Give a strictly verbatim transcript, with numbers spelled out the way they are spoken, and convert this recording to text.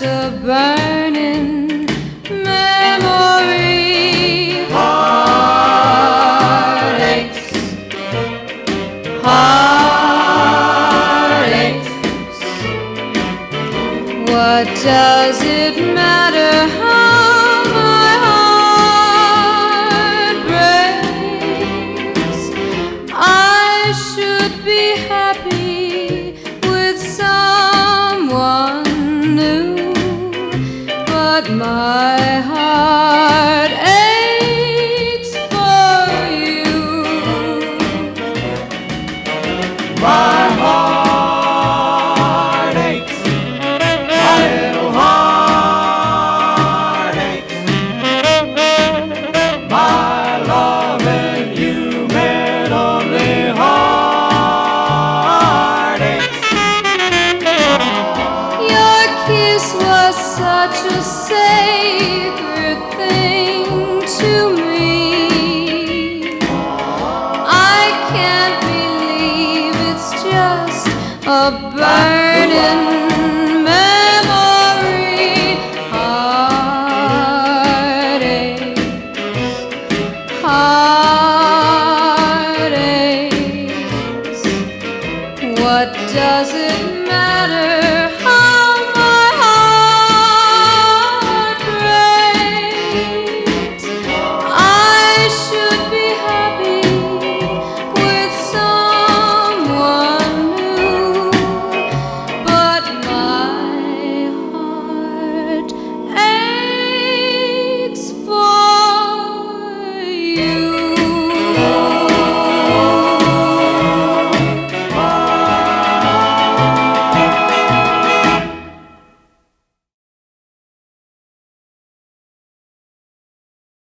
a burning memory. Heartaches, heartaches. What does it matter how my heart breaks? I should be happy with someone new, but my heart aches for you. My heart aches, my little heart aches. My love and you meant only heartaches. Your kiss was such a sacred thing to me. I can't believe it's just a burn.